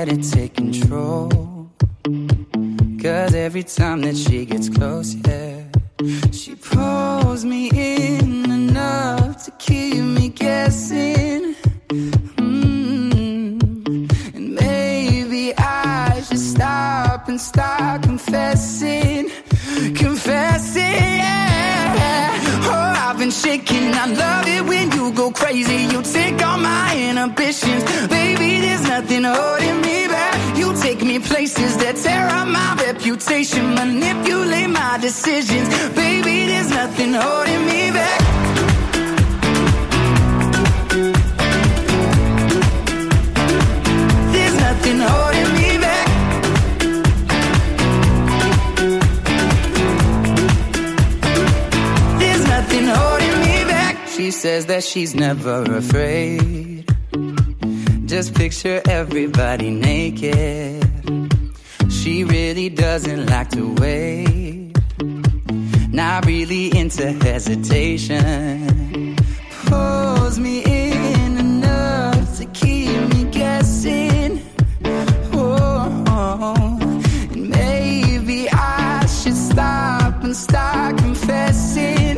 let it take control. 'Cause every time that she gets close, yeah, she pulls me in enough to keep me guessing. And maybe I should stop and start confessing. Yeah. Oh, I've been shaking. I love it when you go crazy. You take all my inhibitions. Baby, there's nothing holding me back. You take me places that tear up my reputation. Manipulate my decisions. Baby, there's nothing holding me back. There's nothing holding me back. There's nothing holding me back. She says that she's never afraid. Just picture everybody naked. She really doesn't like to wait. Not really into hesitation. Pulls me in enough to keep me guessing. Oh, and maybe I should stop and start confessing.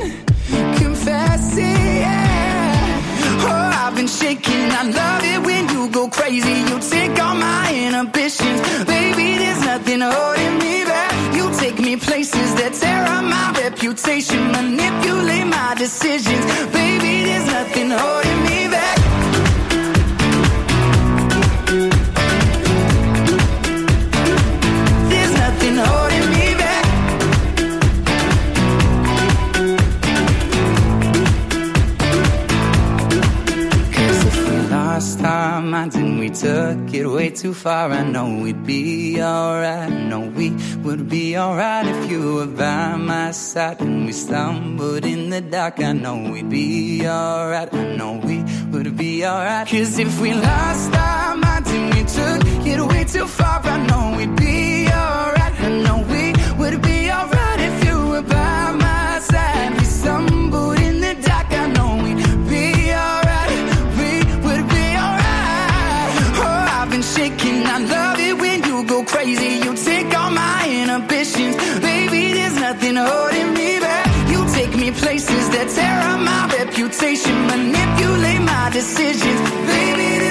Yeah. Oh, I've been shaking. I love it when you go crazy. You take all my inhibitions. Baby, there's nothing holding me back. You take me places that tear up my reputation. Manipulate my decisions. Baby, there's nothing holding me back. There's nothing holding me back. Lost our minds and we took it way too far. I know we'd be alright. I know we would be alright if you were by my side. And we stumbled in the dark. I know we'd be alright. I know we would be alright. 'Cause if we lost our minds and we took it way too far, I know we'd be alright. I know we would be alright if you were by my side. We stumbled in the dark. I know we'd be alright. Shaking, I love it when you go crazy. You take all my inhibitions. Baby, there's nothing holding me back. You take me places that tear up my reputation. Manipulate my decisions. Baby,